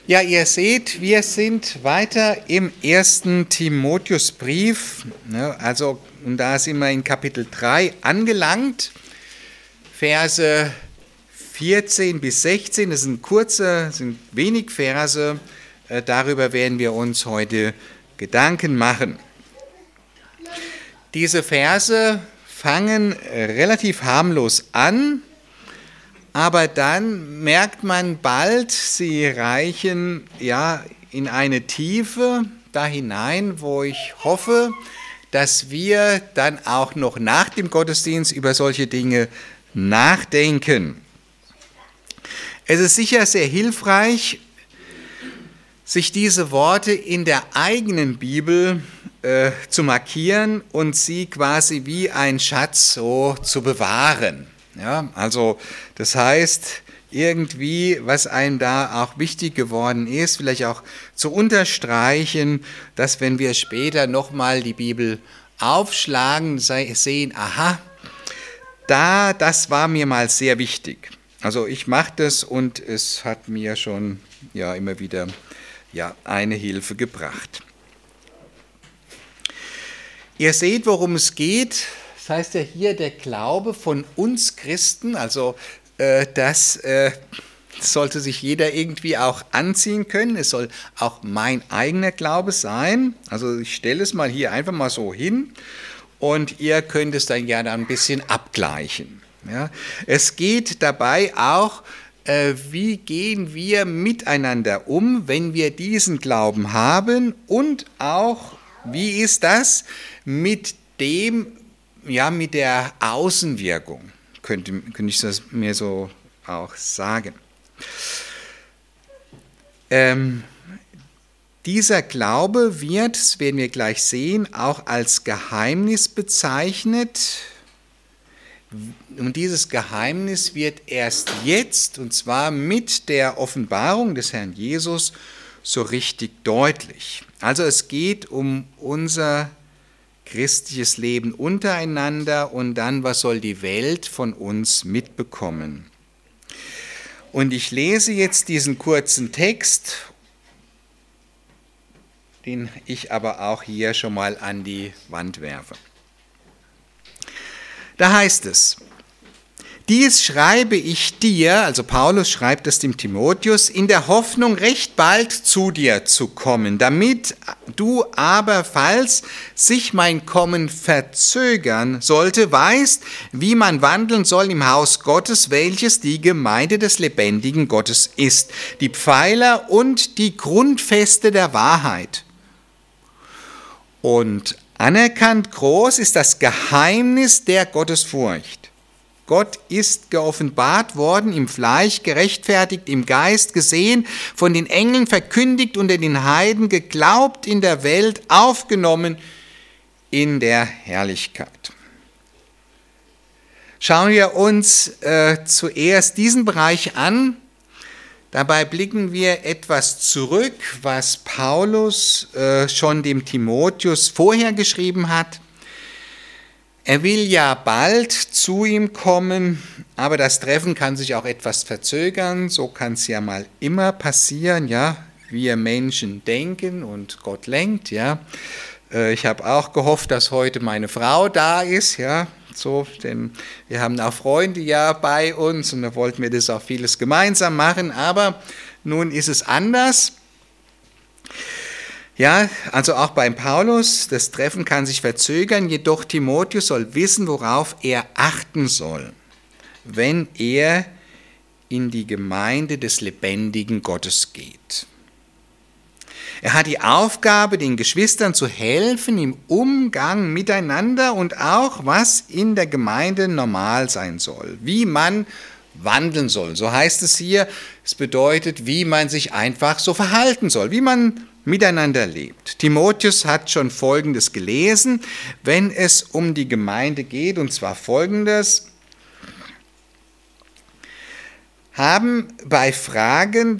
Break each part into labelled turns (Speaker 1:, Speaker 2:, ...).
Speaker 1: Ja, ihr seht, wir sind weiter im 1. Timotheusbrief. Und da sind wir in Kapitel 3 angelangt, Verse 14 bis 16. Das sind wenig Verse. Darüber werden wir uns heute Gedanken machen. Diese Verse fangen relativ harmlos an, aber dann merkt man bald, sie reichen in eine Tiefe da hinein, wo ich hoffe, dass wir dann auch noch nach dem Gottesdienst über solche Dinge nachdenken. Es ist sicher sehr hilfreich, sich diese Worte in der eigenen Bibel zu markieren und sie quasi wie ein Schatz so zu bewahren. Ja, also das heißt, irgendwie, was einem da auch wichtig geworden ist, vielleicht auch zu unterstreichen, dass wenn wir später nochmal die Bibel aufschlagen, sehen, aha, das war mir mal sehr wichtig. Also ich mache das und es hat mir schon immer wieder eine Hilfe gebracht. Ihr seht, worum es geht. Das heißt ja hier der Glaube von uns Christen, also das sollte sich jeder irgendwie auch anziehen können. Es soll auch mein eigener Glaube sein. Also ich stelle es mal hier einfach mal so hin und ihr könnt es dann gerne ein bisschen abgleichen. Ja. Es geht dabei auch, wie gehen wir miteinander um, wenn wir diesen Glauben haben, und auch, wie ist das mit der Außenwirkung, könnte ich das mir so auch sagen. Dieser Glaube wird, das werden wir gleich sehen, auch als Geheimnis bezeichnet. Und dieses Geheimnis wird erst jetzt, und zwar mit der Offenbarung des Herrn Jesus, so richtig deutlich. Also es geht um unser christliches Leben untereinander und dann, was soll die Welt von uns mitbekommen. Und ich lese jetzt diesen kurzen Text, den ich aber auch hier schon mal an die Wand werfe. Da heißt es: Dies schreibe ich dir, also Paulus schreibt es dem Timotheus, in der Hoffnung, recht bald zu dir zu kommen, damit du aber, falls sich mein Kommen verzögern sollte, weißt, wie man wandeln soll im Haus Gottes, welches die Gemeinde des lebendigen Gottes ist, die Pfeiler und die Grundfeste der Wahrheit. Und anerkannt groß ist das Geheimnis der Gottesfurcht. Gott ist geoffenbart worden im Fleisch, gerechtfertigt im Geist, gesehen, von den Engeln verkündigt, unter den Heiden geglaubt, in der Welt aufgenommen in der Herrlichkeit. Schauen wir uns zuerst diesen Bereich an. Dabei blicken wir etwas zurück, was Paulus schon dem Timotheus vorher geschrieben hat. Er will ja bald zu ihm kommen, aber das Treffen kann sich auch etwas verzögern. So kann es ja mal immer passieren, ja. Wir Menschen denken und Gott lenkt, ja. Ich habe auch gehofft, dass heute meine Frau da ist, ja. So, denn wir haben auch Freunde ja bei uns und da wollten wir das auch vieles gemeinsam machen, aber nun ist es anders. Ja, also auch beim Paulus, das Treffen kann sich verzögern, jedoch Timotheus soll wissen, worauf er achten soll, wenn er in die Gemeinde des lebendigen Gottes geht. Er hat die Aufgabe, den Geschwistern zu helfen im Umgang miteinander und auch, was in der Gemeinde normal sein soll, wie man wandeln soll. So heißt es hier, es bedeutet, wie man sich einfach so verhalten soll, wie man miteinander lebt. Timotheus hat schon Folgendes gelesen, wenn es um die Gemeinde geht, und zwar Folgendes: Habe bei Fragen,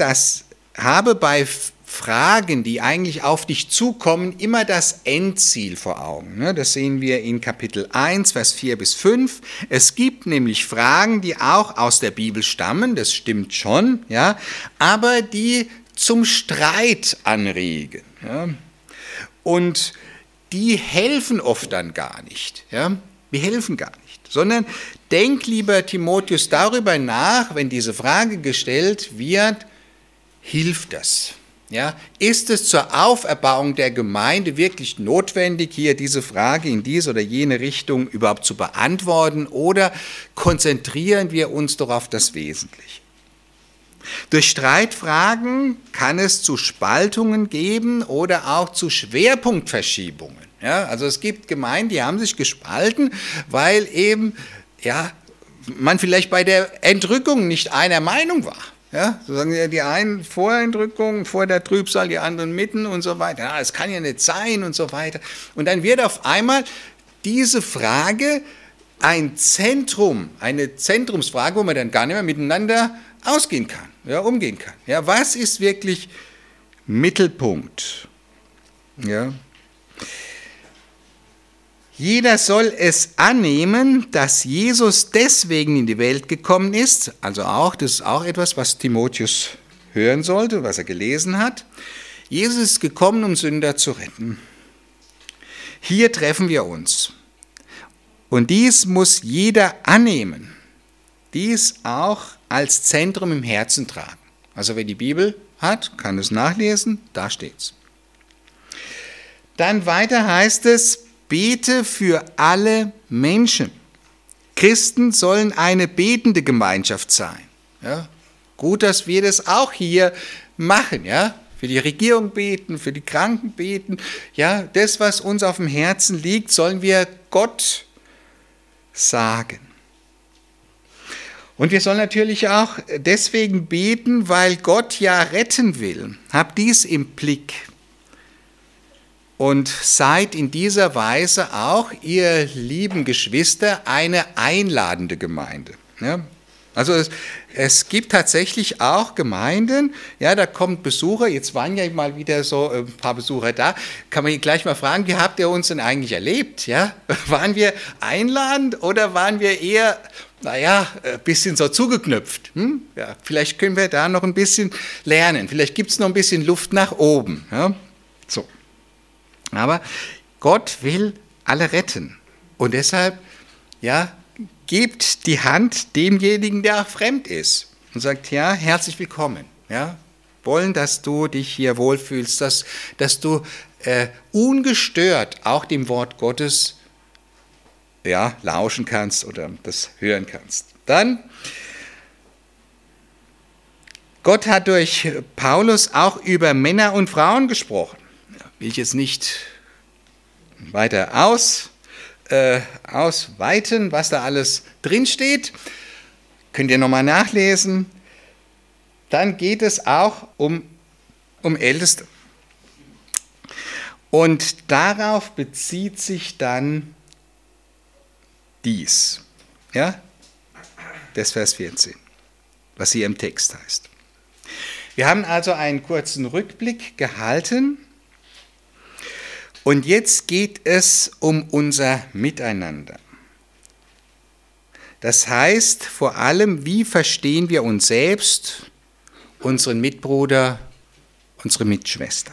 Speaker 1: die eigentlich auf dich zukommen, immer das Endziel vor Augen. Das sehen wir in Kapitel 1, Vers 4 bis 5. Es gibt nämlich Fragen, die auch aus der Bibel stammen, das stimmt schon, ja, aber die zum Streit anregen. Ja? Und die helfen oft dann gar nicht. Ja? Wir helfen gar nicht. Sondern denk, lieber Timotheus, darüber nach, wenn diese Frage gestellt wird, hilft das? Ja? Ist es zur Auferbauung der Gemeinde wirklich notwendig, hier diese Frage in diese oder jene Richtung überhaupt zu beantworten, oder konzentrieren wir uns doch auf das Wesentliche? Durch Streitfragen kann es zu Spaltungen geben oder auch zu Schwerpunktverschiebungen. Ja, also es gibt Gemeinden, die haben sich gespalten, weil eben man vielleicht bei der Entrückung nicht einer Meinung war. Ja, so sagen die einen vor Entrückung, vor der Trübsal, die anderen mitten und so weiter. Ja, es kann ja nicht sein und so weiter. Und dann wird auf einmal diese Frage eine Zentrumsfrage, wo man dann gar nicht mehr miteinander ausgehen kann, ja, umgehen kann. Ja, was ist wirklich Mittelpunkt? Ja. Jeder soll es annehmen, dass Jesus deswegen in die Welt gekommen ist, also auch, das ist auch etwas, was Timotheus hören sollte, was er gelesen hat. Jesus ist gekommen, um Sünder zu retten. Hier treffen wir uns. Und dies muss jeder annehmen. Dies auch als Zentrum im Herzen tragen. Also wer die Bibel hat, kann es nachlesen, da steht's. Dann weiter heißt es, bete für alle Menschen. Christen sollen eine betende Gemeinschaft sein. Ja, gut, dass wir das auch hier machen. Ja? Für die Regierung beten, für die Kranken beten. Ja, das, was uns auf dem Herzen liegt, sollen wir Gott sagen. Und wir sollen natürlich auch deswegen beten, weil Gott ja retten will. Habt dies im Blick. Und seid in dieser Weise auch, ihr lieben Geschwister, eine einladende Gemeinde. Ja? Also es gibt tatsächlich auch Gemeinden, ja, da kommt Besucher, jetzt waren ja mal wieder so ein paar Besucher da, kann man gleich mal fragen, wie habt ihr uns denn eigentlich erlebt? Ja? Waren wir einladend oder waren wir eher, ein bisschen so zugeknüpft? Ja, vielleicht können wir da noch ein bisschen lernen, vielleicht gibt es noch ein bisschen Luft nach oben. Ja? So. Aber Gott will alle retten und deshalb, ja, gebt die Hand demjenigen, der auch fremd ist und sagt, ja, herzlich willkommen. Ja, wollen, dass du dich hier wohlfühlst, dass du ungestört auch dem Wort Gottes lauschen kannst oder das hören kannst. Dann, Gott hat durch Paulus auch über Männer und Frauen gesprochen. Will ich jetzt nicht weiter ausweiten, was da alles drinsteht. Könnt ihr nochmal nachlesen. Dann geht es auch um Älteste. Und darauf bezieht sich dann dies. Ja? Das Vers 14, was hier im Text heißt. Wir haben also einen kurzen Rückblick gehalten. Und jetzt geht es um unser Miteinander. Das heißt vor allem, wie verstehen wir uns selbst, unseren Mitbruder, unsere Mitschwester.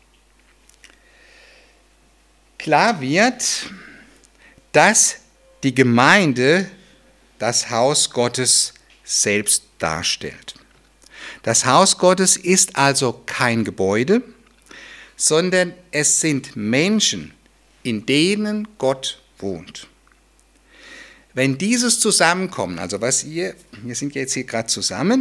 Speaker 1: Klar wird, dass die Gemeinde das Haus Gottes selbst darstellt. Das Haus Gottes ist also kein Gebäude, sondern es sind Menschen, in denen Gott wohnt. Wenn dieses Zusammenkommen, also wir sind jetzt hier gerade zusammen,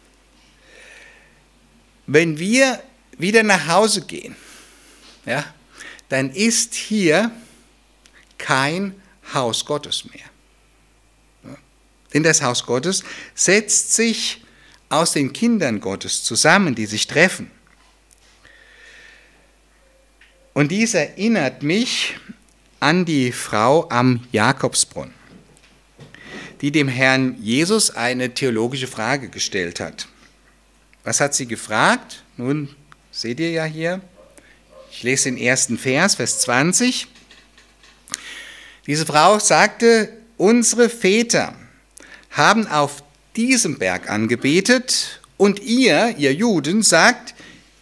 Speaker 1: wenn wir wieder nach Hause gehen, ja, dann ist hier kein Haus Gottes mehr. Ja, denn das Haus Gottes setzt sich aus den Kindern Gottes zusammen, die sich treffen. Und dies erinnert mich an die Frau am Jakobsbrunnen, die dem Herrn Jesus eine theologische Frage gestellt hat. Was hat sie gefragt? Nun, seht ihr ja hier, ich lese den ersten Vers, Vers 20. Diese Frau sagte, unsere Väter haben auf diesem Berg angebetet und ihr Juden, sagt,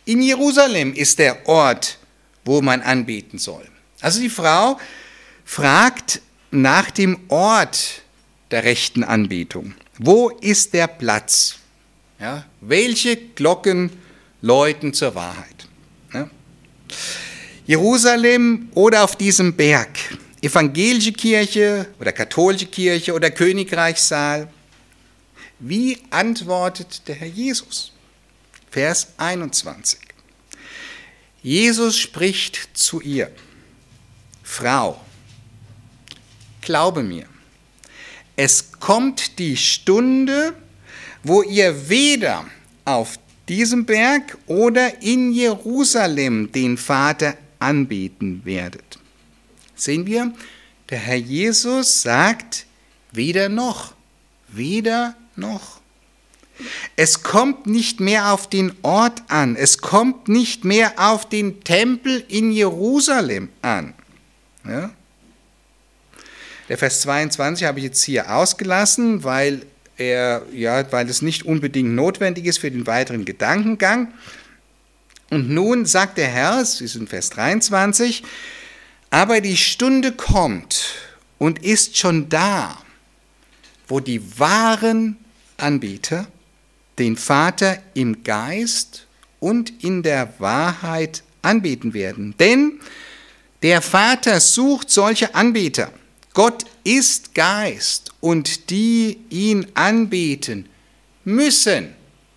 Speaker 1: In Jerusalem ist der Ort, wo man anbeten soll. Also die Frau fragt nach dem Ort der rechten Anbetung. Wo ist der Platz? Ja, welche Glocken läuten zur Wahrheit? Ja. Jerusalem oder auf diesem Berg? Evangelische Kirche oder katholische Kirche oder Königreichssaal? Wie antwortet der Herr Jesus? Vers 21. Jesus spricht zu ihr: Frau, glaube mir, es kommt die Stunde, wo ihr weder auf diesem Berg oder in Jerusalem den Vater anbeten werdet. Sehen wir, der Herr Jesus sagt, weder noch, weder noch. Es kommt nicht mehr auf den Ort an, es kommt nicht mehr auf den Tempel in Jerusalem an. Ja? Der Vers 22 habe ich jetzt hier ausgelassen, weil es nicht unbedingt notwendig ist für den weiteren Gedankengang. Und nun sagt der Herr, es ist in Vers 23, aber die Stunde kommt und ist schon da, wo die wahren Anbeter den Vater im Geist und in der Wahrheit anbeten werden. Denn der Vater sucht solche Anbeter. Gott ist Geist und die ihn anbeten müssen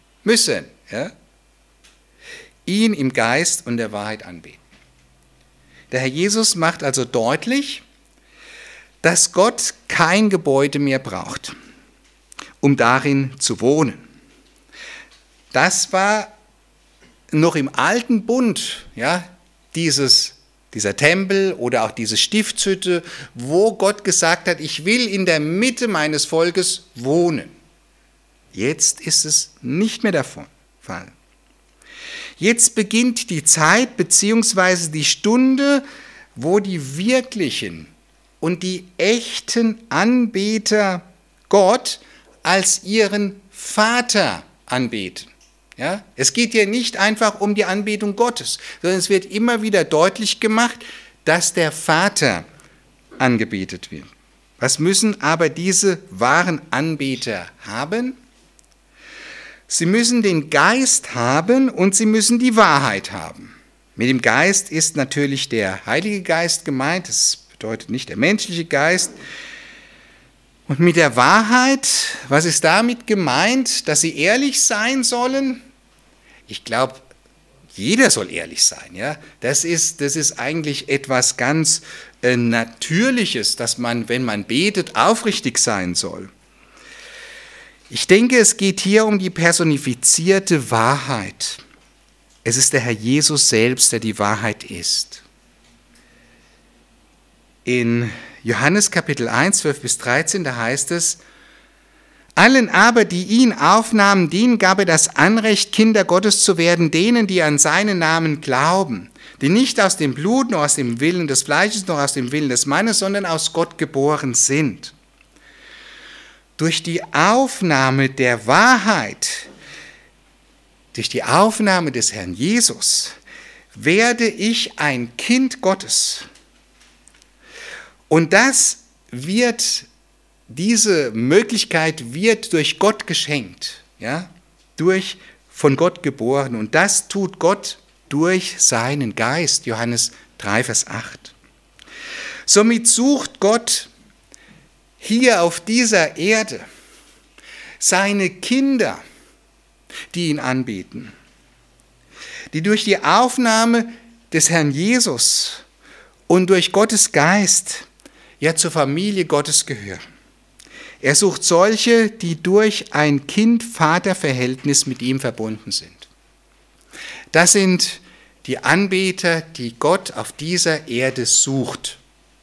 Speaker 1: ihn im Geist und der Wahrheit anbeten. Der Herr Jesus macht also deutlich, dass Gott kein Gebäude mehr braucht, um darin zu wohnen. Das war noch im alten Bund, ja, dieser Tempel oder auch diese Stiftshütte, wo Gott gesagt hat, ich will in der Mitte meines Volkes wohnen. Jetzt ist es nicht mehr der Fall. Jetzt beginnt die Zeit bzw. die Stunde, wo die wirklichen und die echten Anbeter Gott als ihren Vater anbeten. Ja? Es geht hier nicht einfach um die Anbetung Gottes, sondern es wird immer wieder deutlich gemacht, dass der Vater angebetet wird. Was müssen aber diese wahren Anbeter haben? Sie müssen den Geist haben und sie müssen die Wahrheit haben. Mit dem Geist ist natürlich der Heilige Geist gemeint, das bedeutet nicht der menschliche Geist. Und mit der Wahrheit, was ist damit gemeint? Dass sie ehrlich sein sollen? Ich glaube, jeder soll ehrlich sein. Ja? Das ist eigentlich etwas ganz Natürliches, dass man, wenn man betet, aufrichtig sein soll. Ich denke, es geht hier um die personifizierte Wahrheit. Es ist der Herr Jesus selbst, der die Wahrheit ist. In Johannes Kapitel 1, 12 bis 13, da heißt es, allen aber, die ihn aufnahmen, denen gab er das Anrecht, Kinder Gottes zu werden, denen, die an seinen Namen glauben, die nicht aus dem Blut, noch aus dem Willen des Fleisches, noch aus dem Willen des Mannes, sondern aus Gott geboren sind. Durch die Aufnahme der Wahrheit, durch die Aufnahme des Herrn Jesus, werde ich ein Kind Gottes. Und diese Möglichkeit wird durch Gott geschenkt, ja, von Gott geboren. Und das tut Gott durch seinen Geist, Johannes 3, Vers 8. Somit sucht Gott hier auf dieser Erde seine Kinder, die ihn anbeten, die durch die Aufnahme des Herrn Jesus und durch Gottes Geist ja zur Familie Gottes gehören. Er sucht solche, die durch ein Kind-Vater-Verhältnis mit ihm verbunden sind. Das sind die Anbeter, die Gott auf dieser Erde sucht.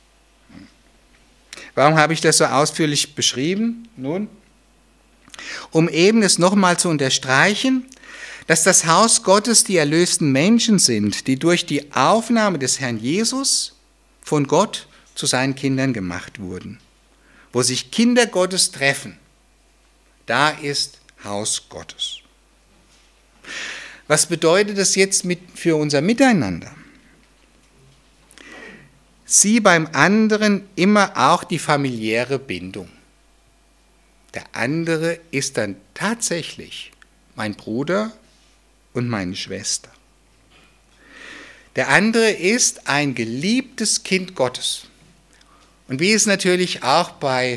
Speaker 1: Warum habe ich das so ausführlich beschrieben? Nun, um eben es nochmal zu unterstreichen, dass das Haus Gottes die erlösten Menschen sind, die durch die Aufnahme des Herrn Jesus von Gott zu seinen Kindern gemacht wurden. Wo sich Kinder Gottes treffen, da ist Haus Gottes. Was bedeutet das jetzt für unser Miteinander? Sieh beim anderen immer auch die familiäre Bindung. Der andere ist dann tatsächlich mein Bruder und meine Schwester. Der andere ist ein geliebtes Kind Gottes. Und wie es natürlich auch bei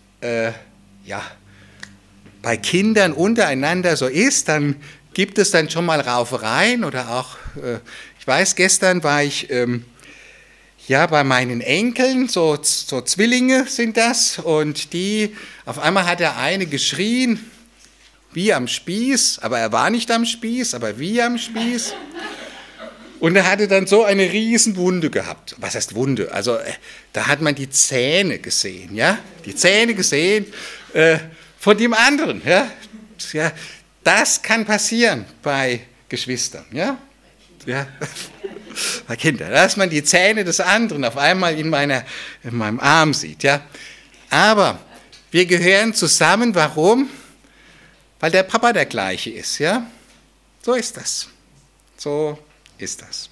Speaker 1: Kindern untereinander so ist, dann gibt es dann schon mal Raufereien oder auch, ich weiß, gestern war ich bei meinen Enkeln, so Zwillinge sind das, und auf einmal hat der eine geschrien, wie am Spieß, aber er war nicht am Spieß, aber wie am Spieß. Und er hatte dann so eine riesen Wunde gehabt. Was heißt Wunde? Also da hat man die Zähne gesehen, ja? Die Zähne gesehen von dem anderen, ja? Ja, das kann passieren bei Geschwistern, ja? Ja. Bei Kindern, dass man die Zähne des anderen auf einmal in meinem Arm sieht, ja? Aber wir gehören zusammen, warum? Weil der Papa der gleiche ist, ja? So ist das. So ist das.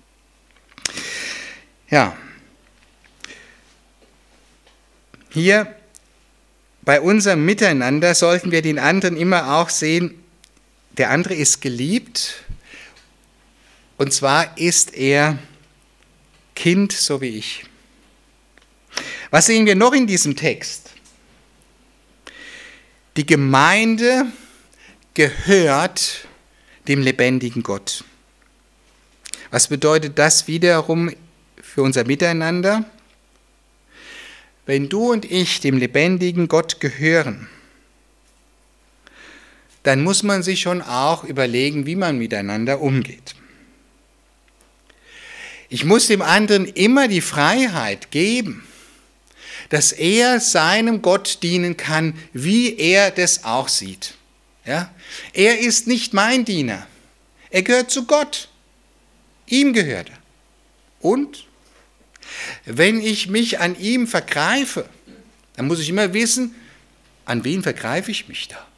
Speaker 1: Ja. Hier bei unserem Miteinander sollten wir den anderen immer auch sehen, der andere ist geliebt, und zwar ist er Kind, so wie ich. Was sehen wir noch in diesem Text? Die Gemeinde gehört dem lebendigen Gott. Was bedeutet das wiederum für unser Miteinander? Wenn du und ich dem lebendigen Gott gehören, dann muss man sich schon auch überlegen, wie man miteinander umgeht. Ich muss dem anderen immer die Freiheit geben, dass er seinem Gott dienen kann, wie er das auch sieht. Ja? Er ist nicht mein Diener. Er gehört zu Gott. Ihm gehört er. Und wenn ich mich an ihm vergreife, dann muss ich immer wissen, an wen vergreife ich mich da?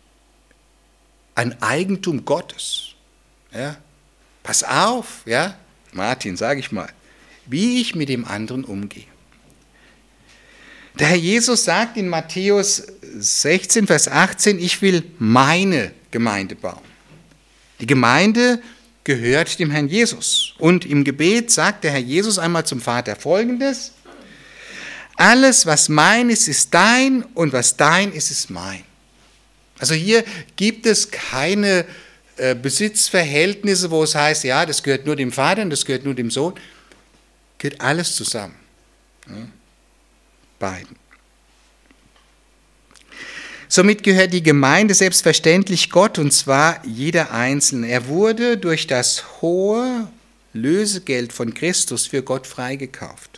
Speaker 1: An Eigentum Gottes. Ja? Pass auf, ja? Martin, sage ich mal, wie ich mit dem anderen umgehe. Der Herr Jesus sagt in Matthäus 16, Vers 18, ich will meine Gemeinde bauen. Die Gemeinde gehört dem Herrn Jesus. Und im Gebet sagt der Herr Jesus einmal zum Vater Folgendes: Alles, was mein ist, ist dein, und was dein ist, ist mein. Also hier gibt es keine Besitzverhältnisse, wo es heißt, ja, das gehört nur dem Vater und das gehört nur dem Sohn. Gehört alles zusammen. Ja, beiden. Somit gehört die Gemeinde selbstverständlich Gott, und zwar jeder Einzelne. Er wurde durch das hohe Lösegeld von Christus für Gott freigekauft.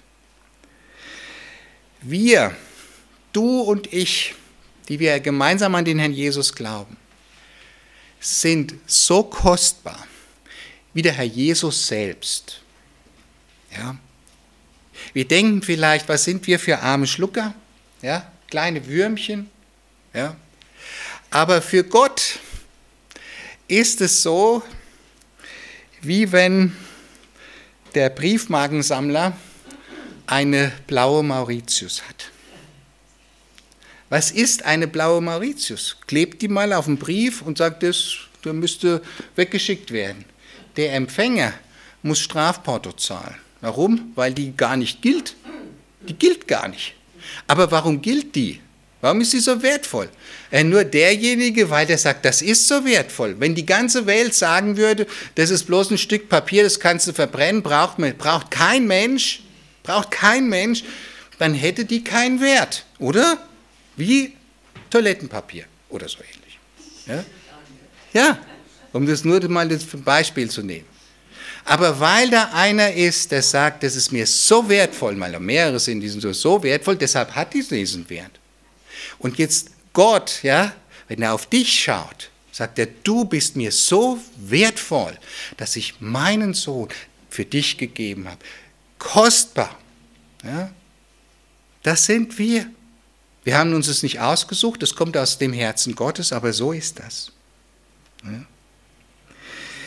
Speaker 1: Wir, du und ich, die wir gemeinsam an den Herrn Jesus glauben, sind so kostbar wie der Herr Jesus selbst. Ja? Wir denken vielleicht, was sind wir für arme Schlucker? Ja? Kleine Würmchen. Ja? Aber für Gott ist es so, wie wenn der Briefmarkensammler eine blaue Mauritius hat. Was ist eine blaue Mauritius? Klebt die mal auf den Brief und sagt, das müsste weggeschickt werden. Der Empfänger muss Strafporto zahlen. Warum? Weil die gar nicht gilt. Die gilt gar nicht. Aber warum gilt die? Warum ist sie so wertvoll? Nur derjenige, weil der sagt, das ist so wertvoll. Wenn die ganze Welt sagen würde, das ist bloß ein Stück Papier, das kannst du verbrennen, braucht kein Mensch, dann hätte die keinen Wert, oder? Wie Toilettenpapier oder so ähnlich. Ja, um das nur mal das Beispiel zu nehmen. Aber weil da einer ist, der sagt, das ist mir so wertvoll, weil da mehrere sind, die sind so wertvoll, deshalb hat die diesen Wert. Und jetzt Gott, ja, wenn er auf dich schaut, sagt er, du bist mir so wertvoll, dass ich meinen Sohn für dich gegeben habe. Kostbar. Ja, das sind wir. Wir haben uns es nicht ausgesucht, es kommt aus dem Herzen Gottes, aber so ist das. Ja.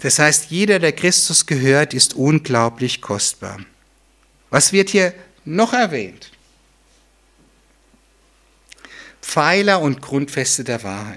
Speaker 1: Das heißt, jeder, der Christus gehört, ist unglaublich kostbar. Was wird hier noch erwähnt? Pfeiler und Grundfeste der Wahrheit.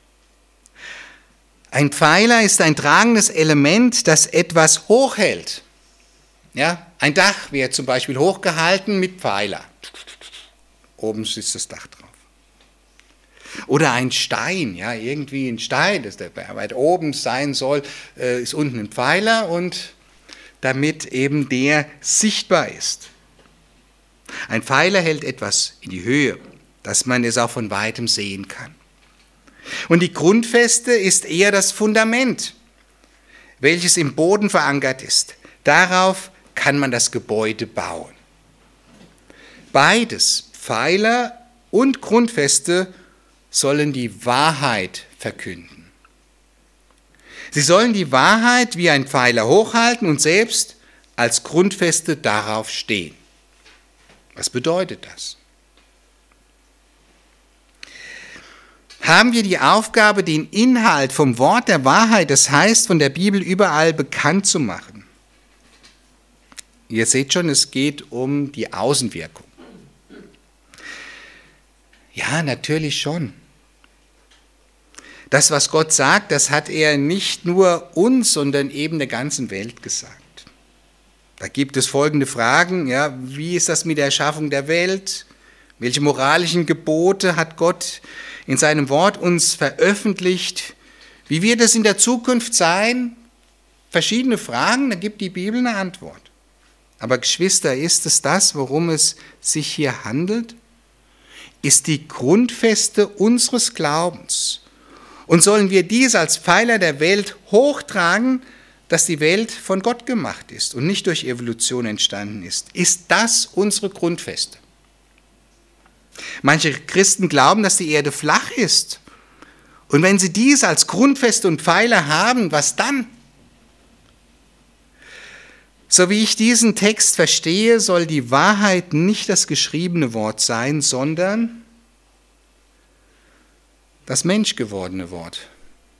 Speaker 1: Ein Pfeiler ist ein tragendes Element, das etwas hochhält. Ja, ein Dach wird zum Beispiel hochgehalten mit Pfeiler. Oben ist das Dach drauf. Oder ein Stein, ja, irgendwie ein Stein, der weit oben sein soll, ist unten ein Pfeiler und damit eben der sichtbar ist. Ein Pfeiler hält etwas in die Höhe, dass man es auch von weitem sehen kann. Und die Grundfeste ist eher das Fundament, welches im Boden verankert ist. Darauf kann man das Gebäude bauen. Beides, Pfeiler und Grundfeste, sollen die Wahrheit verkünden. Sie sollen die Wahrheit wie ein Pfeiler hochhalten und selbst als Grundfeste darauf stehen. Was bedeutet das? Haben wir die Aufgabe, den Inhalt vom Wort der Wahrheit, das heißt von der Bibel überall bekannt zu machen? Ihr seht schon, es geht um die Außenwirkung. Ja, natürlich schon. Das, was Gott sagt, das hat er nicht nur uns, sondern eben der ganzen Welt gesagt. Da gibt es folgende Fragen. Ja, wie ist das mit der Erschaffung der Welt? Welche moralischen Gebote hat Gott in seinem Wort uns veröffentlicht? Wie wird es in der Zukunft sein? Verschiedene Fragen, da gibt die Bibel eine Antwort. Aber Geschwister, ist es das, worum es sich hier handelt? Ist die Grundfeste unseres Glaubens. Und sollen wir dies als Pfeiler der Welt hochtragen, dass die Welt von Gott gemacht ist und nicht durch Evolution entstanden ist? Ist das unsere Grundfeste? Manche Christen glauben, dass die Erde flach ist. Und wenn sie dies als Grundfeste und Pfeiler haben, was dann? So wie ich diesen Text verstehe, soll die Wahrheit nicht das geschriebene Wort sein, sondern das menschgewordene Wort.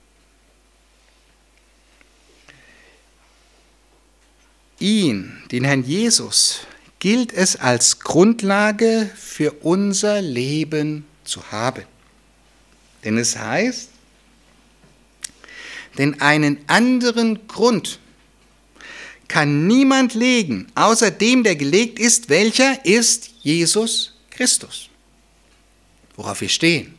Speaker 1: Ihn, den Herrn Jesus, gilt es als Grundlage für unser Leben zu haben. Denn es heißt, denn einen anderen Grund kann niemand legen, außer dem, der gelegt ist, welcher ist Jesus Christus, worauf wir stehen.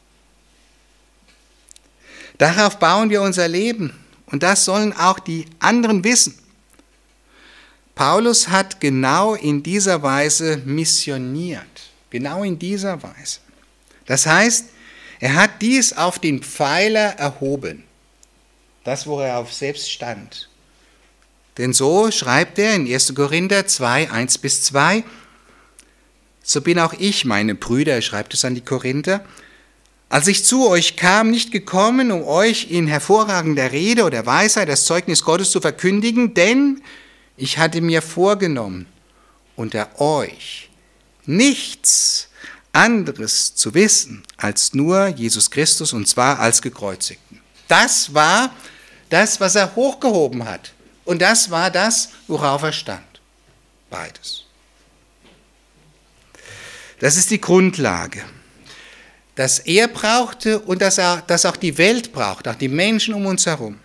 Speaker 1: Darauf bauen wir unser Leben und das sollen auch die anderen wissen. Paulus hat genau in dieser Weise missioniert, genau in dieser Weise. Das heißt, er hat dies auf den Pfeiler erhoben, das, wo er auf selbst stand. Denn so schreibt er in 1. Korinther 2, 1-2, so bin auch ich, meine Brüder, er schreibt es an die Korinther, als ich zu euch kam, nicht gekommen, um euch in hervorragender Rede oder Weisheit das Zeugnis Gottes zu verkündigen, denn ich hatte mir vorgenommen, unter euch nichts anderes zu wissen, als nur Jesus Christus, und zwar als Gekreuzigten. Das war das, was er hochgehoben hat. Und das war das, worauf er stand. Beides. Das ist die Grundlage. Das er brauchte und das auch die Welt braucht, auch die Menschen um uns herum.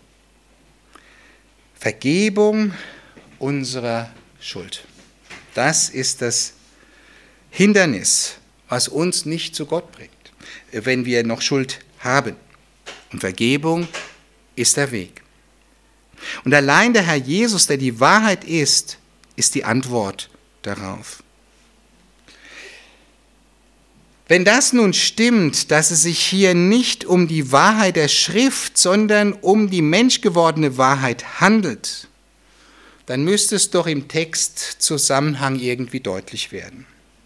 Speaker 1: Vergebung unserer Schuld. Das ist das Hindernis, was uns nicht zu Gott bringt, wenn wir noch Schuld haben. Und Vergebung ist der Weg. Und allein der Herr Jesus, der die Wahrheit ist die Antwort darauf. Wenn das nun stimmt, dass es sich hier nicht um die Wahrheit der Schrift, sondern um die menschgewordene Wahrheit handelt, dann müsste es doch im Textzusammenhang irgendwie deutlich werden.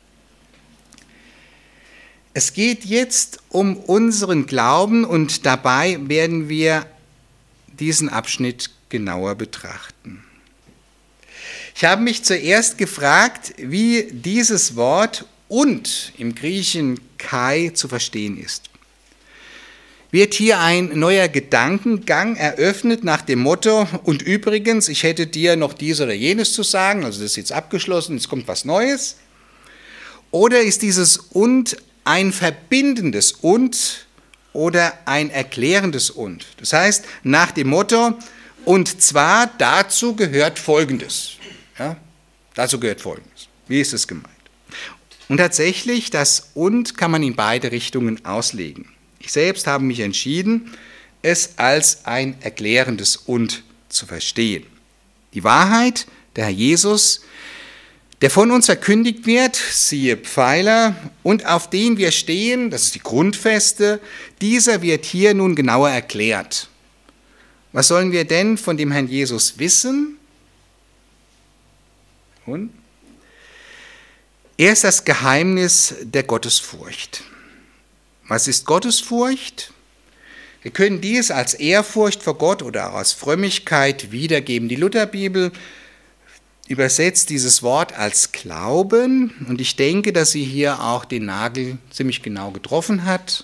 Speaker 1: Es geht jetzt um unseren Glauben und dabei werden wir diesen Abschnitt genauer betrachten. Ich habe mich zuerst gefragt, wie dieses Wort und im Griechischen Kai zu verstehen ist. wird hier ein neuer Gedankengang eröffnet nach dem Motto, und übrigens, ich hätte dir noch dies oder jenes zu sagen, also das ist jetzt abgeschlossen, jetzt kommt was Neues? Oder ist dieses und ein verbindendes und oder ein erklärendes und? Das heißt, nach dem Motto, und zwar dazu gehört Folgendes. Ja, dazu gehört Folgendes. Wie ist es gemeint? Und tatsächlich, das und kann man in beide Richtungen auslegen. Ich selbst habe mich entschieden, es als ein erklärendes und zu verstehen. Die Wahrheit, der Herr Jesus, der von uns verkündigt wird, siehe Pfeiler, und auf den wir stehen, das ist die Grundfeste, dieser wird hier nun genauer erklärt. Was sollen wir denn von dem Herrn Jesus wissen? Und? Er ist das Geheimnis der Gottesfurcht. Was ist Gottesfurcht? Wir können dies als Ehrfurcht vor Gott oder auch als Frömmigkeit wiedergeben. Die Lutherbibel übersetzt dieses Wort als Glauben und ich denke, dass sie hier auch den Nagel ziemlich genau getroffen hat.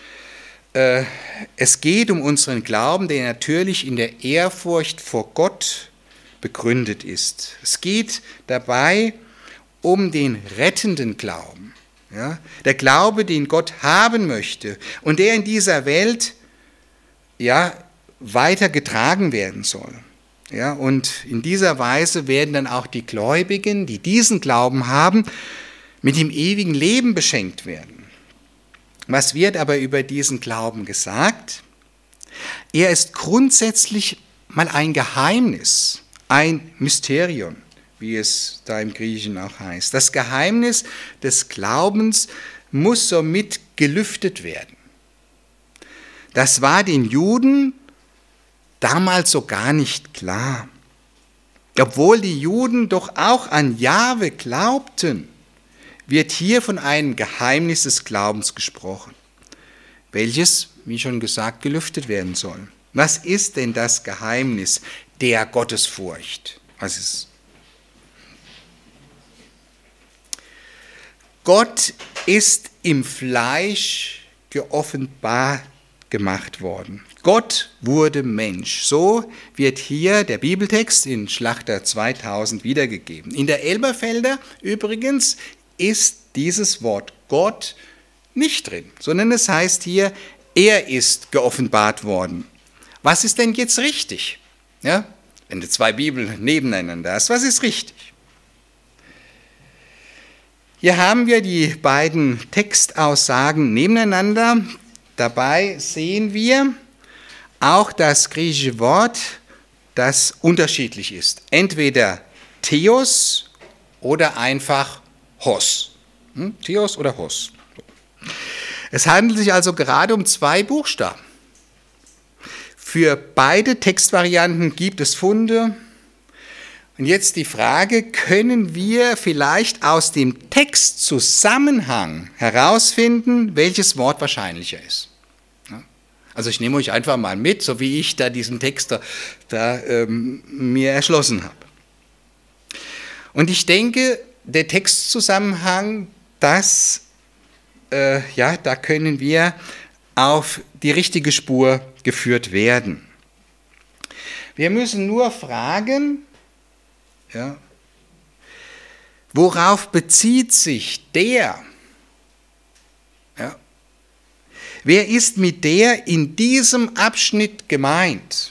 Speaker 1: Es geht um unseren Glauben, der natürlich in der Ehrfurcht vor Gott begründet ist. Es geht dabei um den rettenden Glauben. Ja, der Glaube, den Gott haben möchte und der in dieser Welt weitergetragen werden soll. Ja, und in dieser Weise werden dann auch die Gläubigen, die diesen Glauben haben, mit dem ewigen Leben beschenkt werden. Was wird aber über diesen Glauben gesagt? Er ist grundsätzlich mal ein Geheimnis, ein Mysterium, wie es da im Griechischen auch heißt. Das Geheimnis des Glaubens muss somit gelüftet werden. Das war den Juden damals so gar nicht klar. Obwohl die Juden doch auch an Jahwe glaubten, wird hier von einem Geheimnis des Glaubens gesprochen, welches, wie schon gesagt, gelüftet werden soll. Was ist denn das Geheimnis der Gottesfurcht? Was ist? Gott ist im Fleisch geoffenbart gemacht worden. Gott wurde Mensch. So wird hier der Bibeltext in Schlachter 2000 wiedergegeben. In der Elberfelder übrigens ist dieses Wort Gott nicht drin, sondern es heißt hier, er ist geoffenbart worden. Was ist denn jetzt richtig? Ja, wenn du zwei Bibeln nebeneinander hast, was ist richtig? Hier haben wir die beiden Textaussagen nebeneinander. Dabei sehen wir auch das griechische Wort, das unterschiedlich ist. Entweder Theos oder einfach Hos. Theos oder Hos. Es handelt sich also gerade um zwei Buchstaben. Für beide Textvarianten gibt es Funde. Und jetzt die Frage, können wir vielleicht aus dem Textzusammenhang herausfinden, welches Wort wahrscheinlicher ist? Ja? Also ich nehme euch einfach mal mit, so wie ich da diesen Text mir erschlossen habe. Und ich denke, der Textzusammenhang, da können wir auf die richtige Spur geführt werden. Wir müssen nur fragen, ja, worauf bezieht sich der? Ja. Wer ist mit der in diesem Abschnitt gemeint?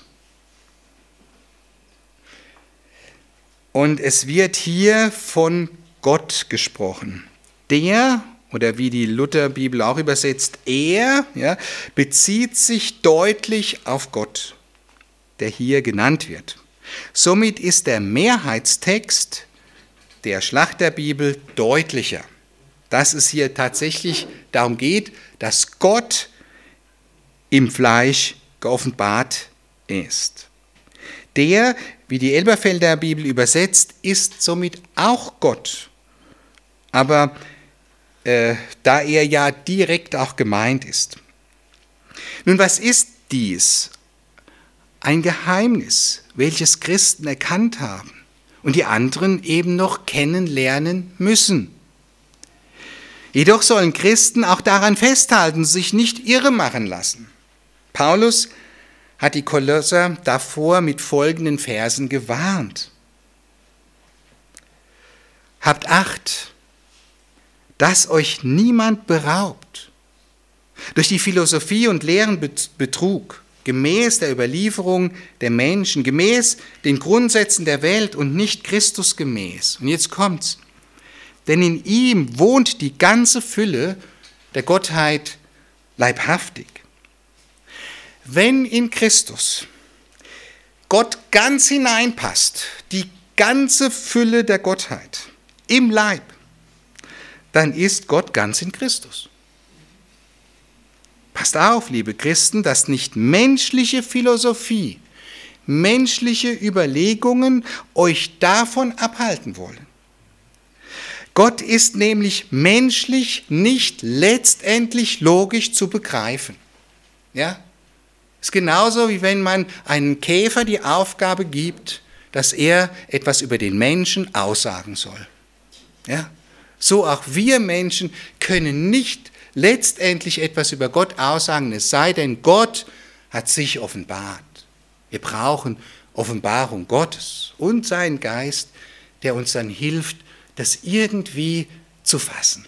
Speaker 1: Und es wird hier von Gott gesprochen. Der, oder wie die Lutherbibel auch übersetzt, er, ja, bezieht sich deutlich auf Gott, der hier genannt wird. Somit ist der Mehrheitstext der Schlachterbibel deutlicher, dass es hier tatsächlich darum geht, dass Gott im Fleisch geoffenbart ist. Der, wie die Elberfelder Bibel übersetzt, ist somit auch Gott. Aber da er ja direkt auch gemeint ist. Nun, was ist dies? Ein Geheimnis, welches Christen erkannt haben und die anderen eben noch kennenlernen müssen. Jedoch sollen Christen auch daran festhalten, sich nicht irre machen lassen. Paulus hat die Kolosser davor mit folgenden Versen gewarnt. Habt Acht, dass euch niemand beraubt durch die Philosophie und leeren Betrug, gemäß der Überlieferung der Menschen, gemäß den Grundsätzen der Welt und nicht Christus gemäß. Und jetzt kommt's. Denn in ihm wohnt die ganze Fülle der Gottheit leibhaftig. Wenn in Christus Gott ganz hineinpasst, die ganze Fülle der Gottheit im Leib, dann ist Gott ganz in Christus. Passt auf, liebe Christen, dass nicht menschliche Philosophie, menschliche Überlegungen euch davon abhalten wollen. Gott ist nämlich menschlich nicht letztendlich logisch zu begreifen. Ja? Ist genauso, wie wenn man einem Käfer die Aufgabe gibt, dass er etwas über den Menschen aussagen soll. Ja? So auch wir Menschen können nicht letztendlich etwas über Gott aussagen, es sei denn, Gott hat sich offenbart. Wir brauchen Offenbarung Gottes und seinen Geist, der uns dann hilft, das irgendwie zu fassen.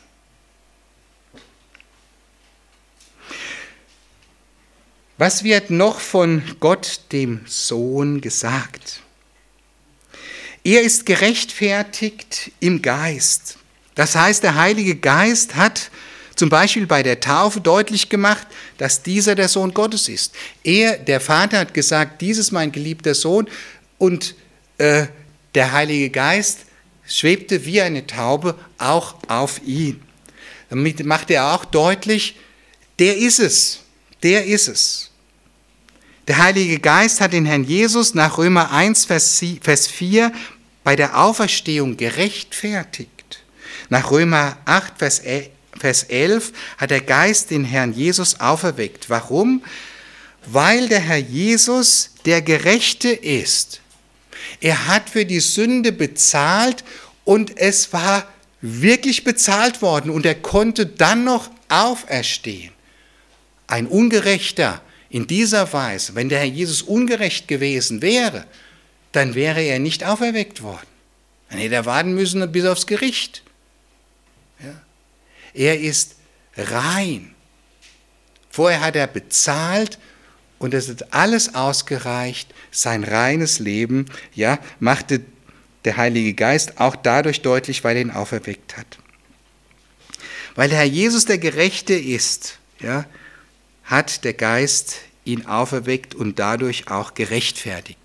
Speaker 1: Was wird noch von Gott, dem Sohn, gesagt? Er ist gerechtfertigt im Geist. Das heißt, der Heilige Geist hat zum Beispiel bei der Taufe deutlich gemacht, dass dieser der Sohn Gottes ist. Der Vater hat gesagt, dies ist mein geliebter Sohn, und der Heilige Geist schwebte wie eine Taube auch auf ihn. Damit macht er auch deutlich, der ist es, der ist es. Der Heilige Geist hat den Herrn Jesus nach Römer 1, Vers 4 bei der Auferstehung gerechtfertigt. Nach Römer 8, Vers 11 hat der Geist den Herrn Jesus auferweckt. Warum? Weil der Herr Jesus der Gerechte ist. Er hat für die Sünde bezahlt und es war wirklich bezahlt worden und er konnte dann noch auferstehen. Ein Ungerechter in dieser Weise, wenn der Herr Jesus ungerecht gewesen wäre, dann wäre er nicht auferweckt worden. Dann hätte er warten müssen bis aufs Gericht. Ja. Er ist rein. Vorher hat er bezahlt und es hat alles ausgereicht. Sein reines Leben, ja, machte der Heilige Geist auch dadurch deutlich, weil er ihn auferweckt hat. Weil der Herr Jesus der Gerechte ist, ja, hat der Geist ihn auferweckt und dadurch auch gerechtfertigt.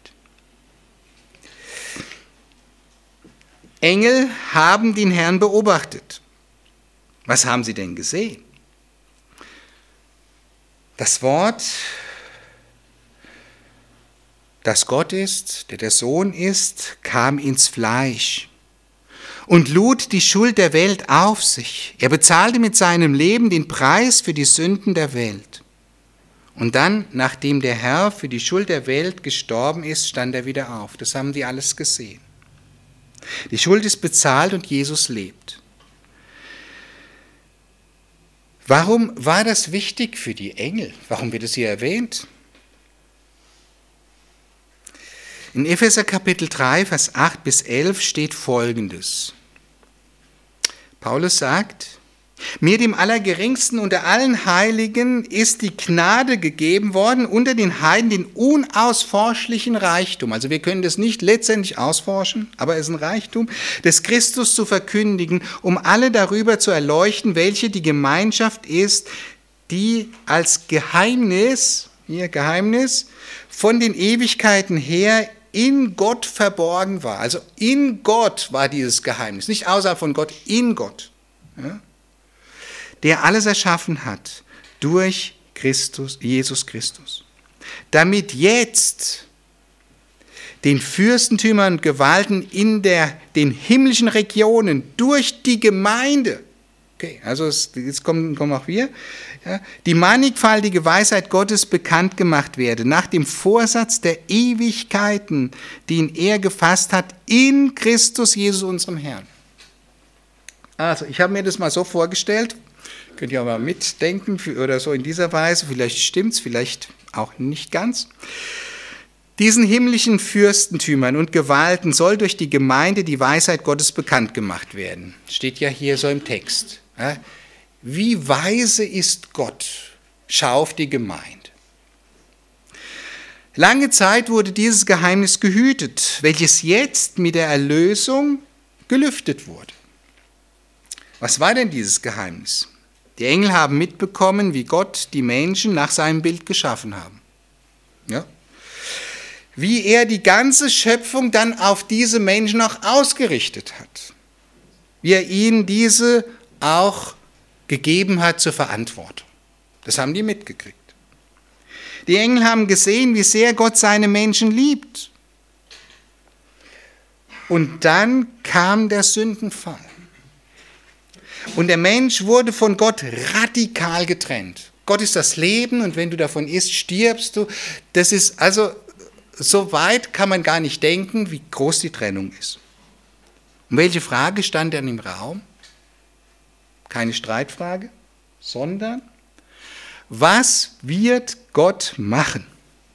Speaker 1: Engel haben den Herrn beobachtet. Was haben sie denn gesehen? Das Wort, das Gott ist, der Sohn ist, kam ins Fleisch und lud die Schuld der Welt auf sich. Er bezahlte mit seinem Leben den Preis für die Sünden der Welt. Und dann, nachdem der Herr für die Schuld der Welt gestorben ist, stand er wieder auf. Das haben die alles gesehen. Die Schuld ist bezahlt und Jesus lebt. Warum war das wichtig für die Engel? Warum wird es hier erwähnt? In Epheser Kapitel 3, Vers 8 bis 11 steht Folgendes. Paulus sagt, mir, dem Allergeringsten unter allen Heiligen, ist die Gnade gegeben worden, unter den Heiden den unausforschlichen Reichtum, also wir können das nicht letztendlich ausforschen, aber es ist ein Reichtum, des Christus zu verkündigen, um alle darüber zu erleuchten, welche die Gemeinschaft ist, die als Geheimnis, hier Geheimnis, von den Ewigkeiten her in Gott verborgen war. Also in Gott war dieses Geheimnis, nicht außerhalb von Gott, in Gott. Ja? Der alles erschaffen hat durch Christus, Jesus Christus. Damit jetzt den Fürstentümern und Gewalten in den himmlischen Regionen durch die Gemeinde, okay, also jetzt kommen auch wir, ja, die mannigfaltige Weisheit Gottes bekannt gemacht werde, nach dem Vorsatz der Ewigkeiten, den er gefasst hat in Christus Jesus, unserem Herrn. Also, ich habe mir das mal so vorgestellt, könnt ihr auch mal mitdenken oder so in dieser Weise, vielleicht stimmt's, vielleicht auch nicht ganz. Diesen himmlischen Fürstentümern und Gewalten soll durch die Gemeinde die Weisheit Gottes bekannt gemacht werden. Steht ja hier so im Text. Wie weise ist Gott? Schau auf die Gemeinde. Lange Zeit wurde dieses Geheimnis gehütet, welches jetzt mit der Erlösung gelüftet wurde. Was war denn dieses Geheimnis? Die Engel haben mitbekommen, wie Gott die Menschen nach seinem Bild geschaffen haben. Ja? Wie er die ganze Schöpfung dann auf diese Menschen auch ausgerichtet hat. Wie er ihnen diese auch gegeben hat zur Verantwortung. Das haben die mitgekriegt. Die Engel haben gesehen, wie sehr Gott seine Menschen liebt. Und dann kam der Sündenfall. Und der Mensch wurde von Gott radikal getrennt. Gott ist das Leben und wenn du davon isst, stirbst du. Das ist also, so weit kann man gar nicht denken, wie groß die Trennung ist. Und welche Frage stand dann im Raum? Keine Streitfrage, sondern was wird Gott machen?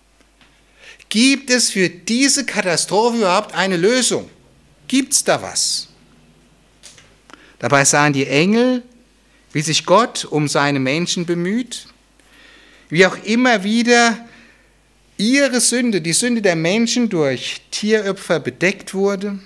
Speaker 1: Gibt es für diese Katastrophe überhaupt eine Lösung? Gibt es da was? Dabei sahen die Engel, wie sich Gott um seine Menschen bemüht, wie auch immer wieder ihre Sünde, die Sünde der Menschen durch Tieropfer bedeckt wurde.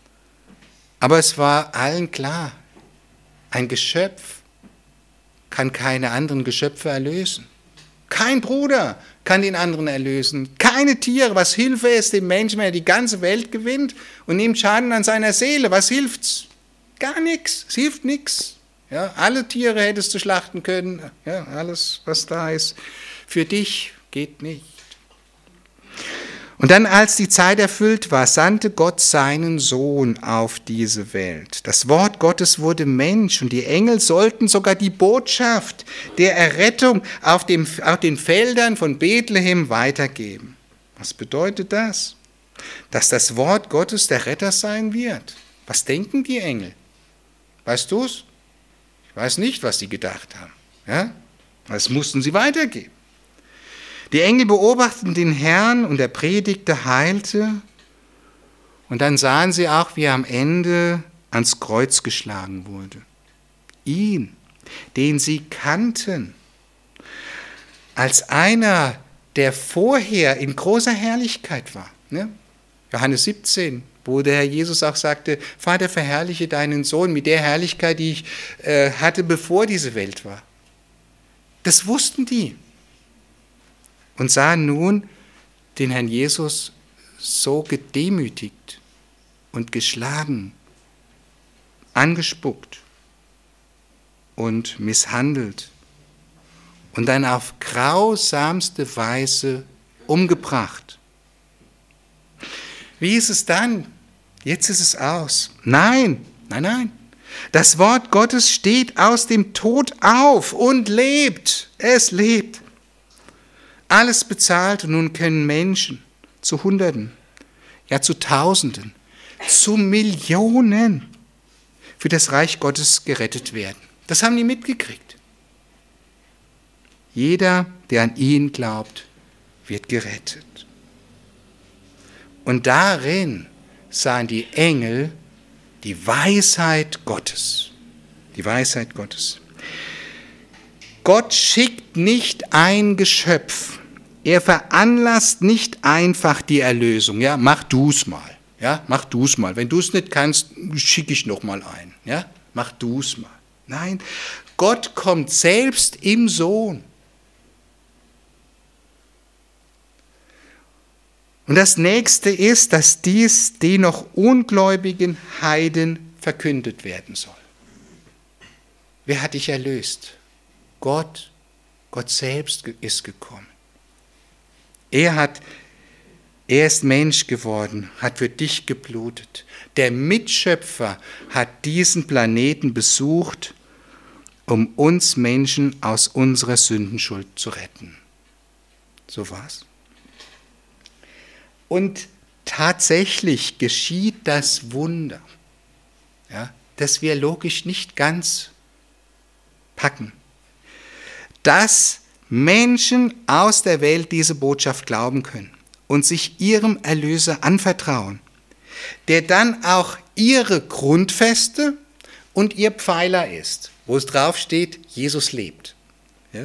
Speaker 1: Aber es war allen klar, ein Geschöpf kann keine anderen Geschöpfe erlösen. Kein Bruder kann den anderen erlösen. Keine Tiere. Was hilft es dem Menschen, wenn er die ganze Welt gewinnt und nimmt Schaden an seiner Seele? Was hilft's? Gar nichts. Es hilft nichts. Ja, alle Tiere hättest du schlachten können. Ja, alles, was da ist, für dich geht nicht. Und dann, als die Zeit erfüllt war, sandte Gott seinen Sohn auf diese Welt. Das Wort Gottes wurde Mensch und die Engel sollten sogar die Botschaft der Errettung auf den Feldern von Bethlehem weitergeben. Was bedeutet das? Dass das Wort Gottes der Retter sein wird. Was denken die Engel? Weißt du es? Ich weiß nicht, was sie gedacht haben. Ja? Das mussten sie weitergeben. Die Engel beobachteten den Herrn und er predigte, heilte. Und dann sahen sie auch, wie er am Ende ans Kreuz geschlagen wurde. Ihn, den sie kannten, als einer, der vorher in großer Herrlichkeit war. Ne? Johannes 17, wo der Herr Jesus auch sagte, Vater, verherrliche deinen Sohn mit der Herrlichkeit, die ich hatte, bevor diese Welt war. Das wussten die. Und sahen nun den Herrn Jesus so gedemütigt und geschlagen, angespuckt und misshandelt und dann auf grausamste Weise umgebracht. Wie ist es dann? Jetzt ist es aus. Nein. Das Wort Gottes steht aus dem Tod auf und lebt. Es lebt. Alles bezahlt und nun können Menschen zu Hunderten, ja zu Tausenden, zu Millionen für das Reich Gottes gerettet werden. Das haben die mitgekriegt. Jeder, der an ihn glaubt, wird gerettet. Und darin sahen die Engel die Weisheit Gottes. Die Weisheit Gottes. Gott schickt nicht ein Geschöpf. Er veranlasst nicht einfach die Erlösung. Ja, mach du's mal. Ja, mach du's mal. Wenn du es nicht kannst, schicke ich noch mal ein. Ja, mach du's mal. Nein, Gott kommt selbst im Sohn. Und das Nächste ist, dass dies den noch ungläubigen Heiden verkündet werden soll. Wer hat dich erlöst? Gott. Gott selbst ist gekommen. Er ist Mensch geworden, hat für dich geblutet. Der Mitschöpfer hat diesen Planeten besucht, um uns Menschen aus unserer Sündenschuld zu retten. So war's. Und tatsächlich geschieht das Wunder, ja, das wir logisch nicht ganz packen, dass Menschen aus der Welt diese Botschaft glauben können und sich ihrem Erlöser anvertrauen, der dann auch ihre Grundfeste und ihr Pfeiler ist, wo es drauf steht, Jesus lebt. Ja?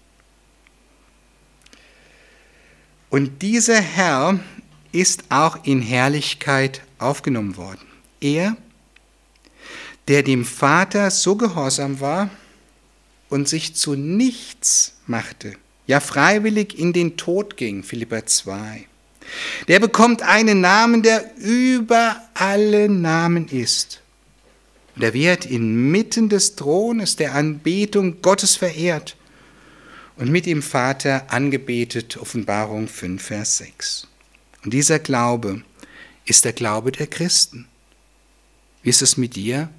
Speaker 1: Und dieser Herr ist auch in Herrlichkeit aufgenommen worden. Er, der dem Vater so gehorsam war und sich zu nichts machte, ja freiwillig in den Tod ging, Philipper 2. Der bekommt einen Namen, der über alle Namen ist. Und er wird inmitten des Thrones der Anbetung Gottes verehrt und mit dem Vater angebetet, Offenbarung 5, Vers 6. Und dieser Glaube ist der Glaube der Christen. Wie ist es mit dir?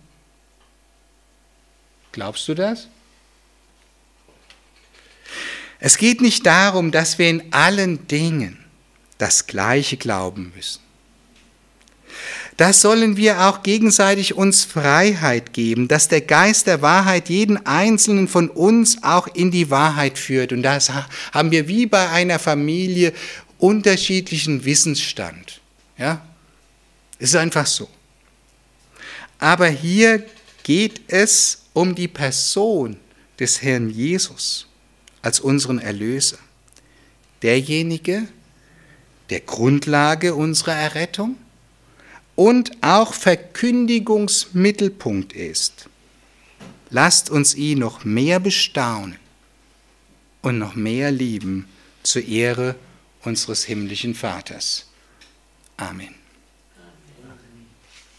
Speaker 1: Glaubst du das? Es geht nicht darum, dass wir in allen Dingen das Gleiche glauben müssen. Das sollen wir auch gegenseitig uns Freiheit geben, dass der Geist der Wahrheit jeden Einzelnen von uns auch in die Wahrheit führt. Und das haben wir wie bei einer Familie unterschiedlichen Wissensstand. Ja? Es ist einfach so. Aber hier geht es um die Person des Herrn Jesus als unseren Erlöser. Derjenige, der Grundlage unserer Errettung und auch Verkündigungsmittelpunkt ist. Lasst uns ihn noch mehr bestaunen und noch mehr lieben zur Ehre unseres himmlischen Vaters. Amen.